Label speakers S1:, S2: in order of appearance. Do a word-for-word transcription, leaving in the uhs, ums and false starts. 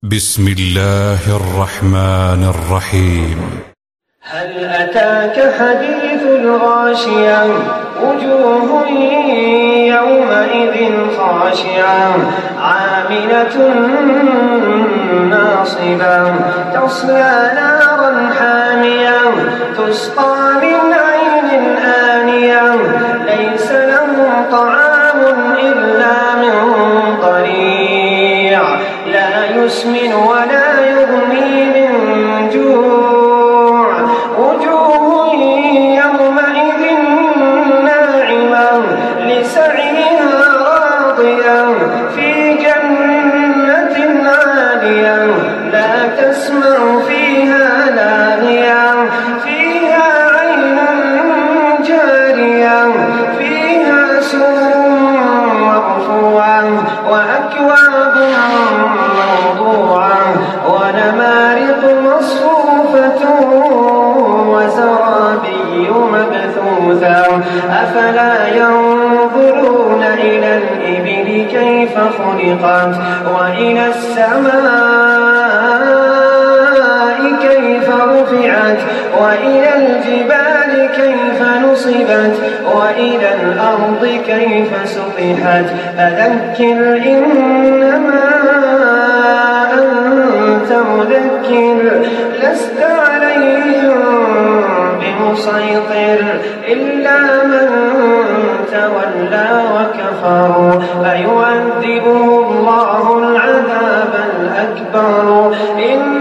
S1: بسم الله الرحمن الرحيم.
S2: هل أتاك حديث الغاشية وجوه يومئذ خاشعة عاملة ناصبة تصلى نارا حامية تسقى من عين آنية ليس لهم طعام إلا من ضريع لا يسمن ولا يغني من جوع وجوه يومئذ ناعمة لسعيها راضية في جنة عالية لا تسمع فيها لاغية فيها عين جارية فيها سرر مرفوعة وأكواب موضوعة ونمارق مصفوفة وزرابي مبثوثة أفلا ينظرون إلى الإبل كيف خلقت وإلى السماء كيف رفعت وإلى الجبال كيف نصبت وإلى الأرض كيف سطحت فذكر إنما أنت مذكر لست عليهم بمسيطر إلا من تولى وكفر فيعذبه الله العذاب الأكبر.